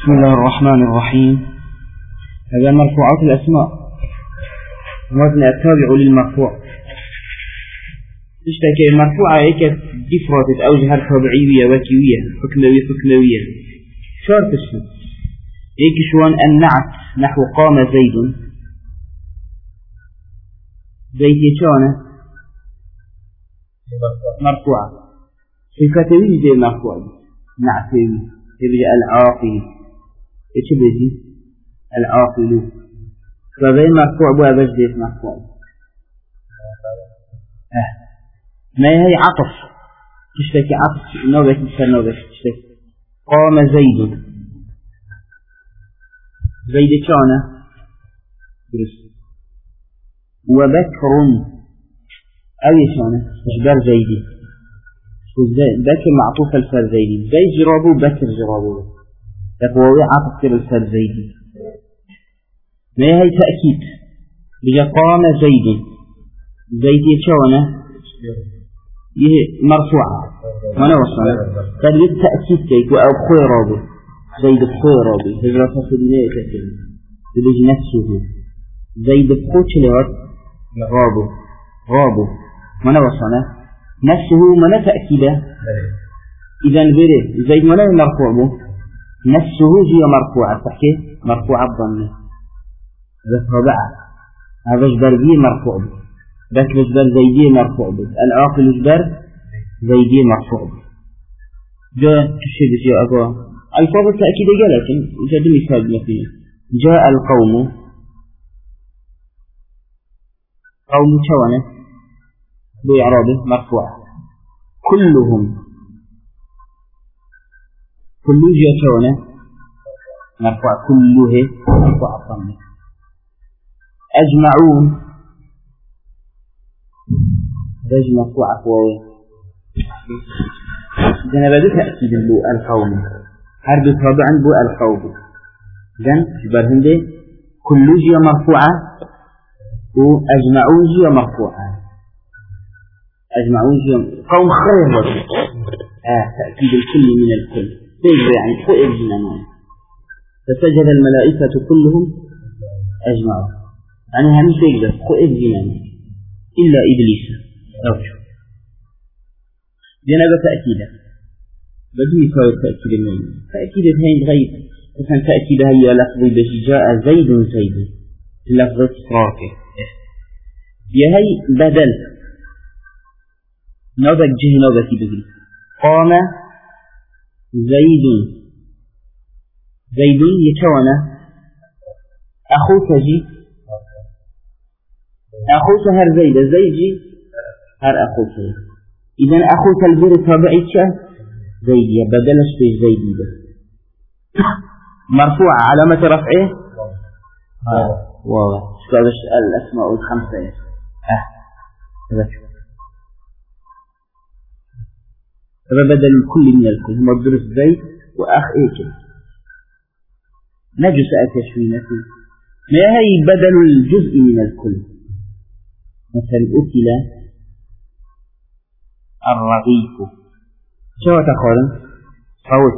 بسم الله الرحمن الرحيم. هذا مرفوعات الأسماء وزن التابع للمرفوع. تشتكي المرفوعة هيك دفرات أوجه طبيعية وكيوية حكموية شرط الشيء هيك شوان النعت نحو قام زيد يشانه مرفوعة صفتوي زي مرفوعة نعتوي يبقى العاقل ايش بيجي العاقل فبين مرفوع بها بجديت مرفوع ما هي عطف تشتكي عطف نوبة تشتكي قام زيد كان درس وبكر أي شانه إجبار زيدي بكر معطوف الفر زيدي زيد جرابه بكر جرابه تقوى عطف كر الفر زيدي ما هي تأكيد بجا قام زيد شانه مرفوعة وانا وصلنا قد بالتأكيد كيك أو بخوي رابي زيد بخوي رابي هجرة فصلية تأكيد بلج نفسه زيد بخوش لغت رابو وانا وصلنا نفسه من تأكيده إذا نبره زيد من مرفوع به نفسه هي مرفوعة تحكي مرفوعة بضمه هذا رابعة هذا جبر بيه مرفوع به ذاك جبر زيدي مرفوع به العاقل جبر زيدي مرفوع به جاء تشهد يا أبا الفاظ التأكيد جاء لكن جاء مثال مثلا جاء القوم قوم شوانه بإعرابه مرفوع كلهم كل جاء شوانه مرفوع كله مرفوع ضمه أجمعون رجل مرفوع قوي إذا بدأ تأكيد بو القوم هرب طبعا بو القوم إذن جبرهم دي كل جاء مرفوعة وأجمعون جاء مرفوعة أجمعون جاء قوم خير تأكيد الكل من الكل تجري يعني فوق الجنان فسجد الملائكة كلهم أجمعون يعني هم تجري فوق الجنان إلا إبليس أوجه جنب تأكيدا بدون يساوي تأكيد المهم تأكيد هين غيب مثلا تأكيد هي لفظي بش جاء زيد لفظة صراكة يهي بدل نوبك جه نوبك بذل قام زيد يتوانا أخوك جي أخوك هر زيد هر أخوك إذن أخوك البر طبعي زيدية بدلش في زيدية مرفوع علامة رفعه واضح سؤال الأسماء الخمسة فبدل الكل من الكل هم الدرس زيد وأخ إيك نجس أتشوينته ما هي بدل الجزء من الكل مثل أكل الرغيف شو تقولن فوت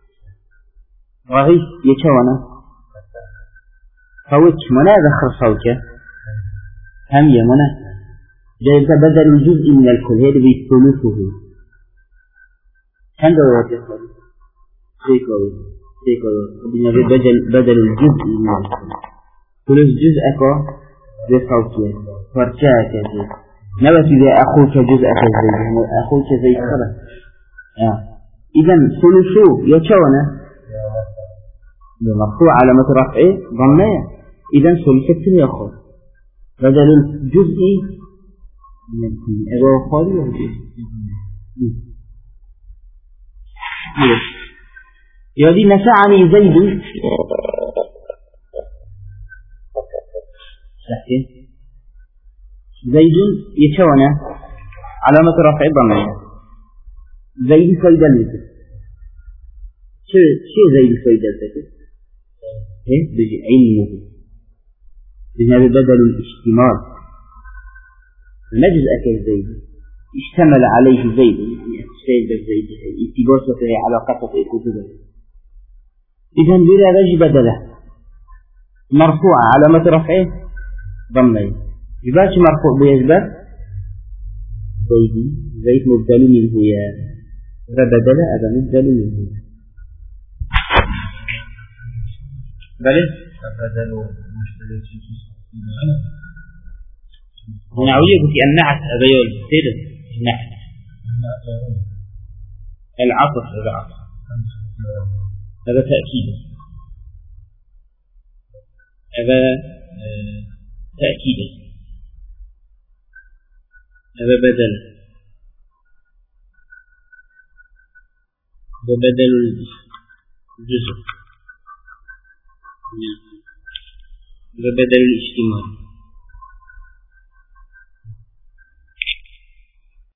رغيف يشوانا فوت منا ذخر صوته هم يمنا جايز بدل الجزء من الكل هذا بثلثه كم دورات يقول سيكوي بدل الجزء من الكل ثلث جزء أكو بصوته فرشاك زي نبت إذا أخوك جزء زي أخوك زي خلق إذن ثلثو يشوانا بمقطوع على مترفعه ضمنية إذن ثلثة يأخذ بدل الجزء من الكل خالي وجزء يودي نسعني زيد زيد يتوانا علامة رفع ضمير زيد فايدة لك شو زيد فايدة لك بيجي علمه بهذا بدل الاشتمال المجزء كالزيد اشتمل عليه زيد يعني الشيء بالزيد اتباسته علاقته في كتبه إذا بلا رج بدله مرفوعة علامة رفعه ضمه يبقى مرفوع بيزبط زيد مبدل منه يا فبدل هذا مبدل منه بل فبدل مشترك نعويه في النعت هذا يقول سيد النعت العطف هذا تأكيد هذا تأكيد هذا بدل الجزء هذا بدل الاجتماع